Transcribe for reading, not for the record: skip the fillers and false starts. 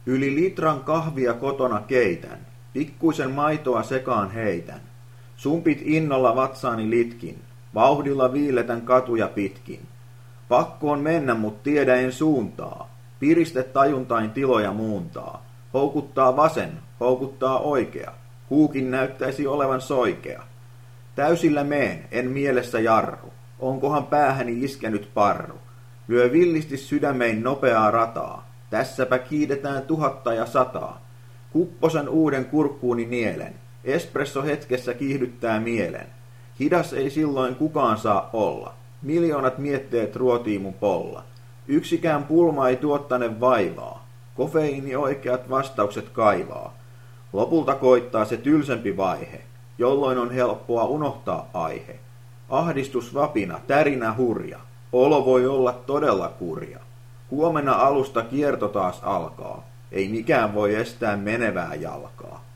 Yli litran kahvia kotona keitän, pikkuisen maitoa sekaan heitän. Sumpit innolla vatsaani litkin, vauhdilla viiletän katuja pitkin. Pakko on mennä, mut tiedä en suuntaa, piriste tajuntain tiloja muuntaa. Houkuttaa vasen, houkuttaa oikea, huukin näyttäisi olevan soikea. Täysillä meen, en mielessä jarru, onkohan päähäni iskenyt parru. Lyö villisti sydämein nopeaa rataa, tässäpä kiidetään 1000 ja 100. Kupposen uuden kurkkuuni nielen, espresso hetkessä kiihdyttää mielen. Hidas ei silloin kukaan saa olla, miljoonat mietteet ruotii mun polla. Yksikään pulma ei tuottane vaivaa, kofeiini oikeat vastaukset kaivaa. Lopulta koittaa se tylsempi vaihe, jolloin on helppoa unohtaa aihe. Ahdistus vapina, tärinä hurja, olo voi olla todella kurja. Huomenna alusta kierto taas alkaa, ei mikään voi estää menevää jalkaa.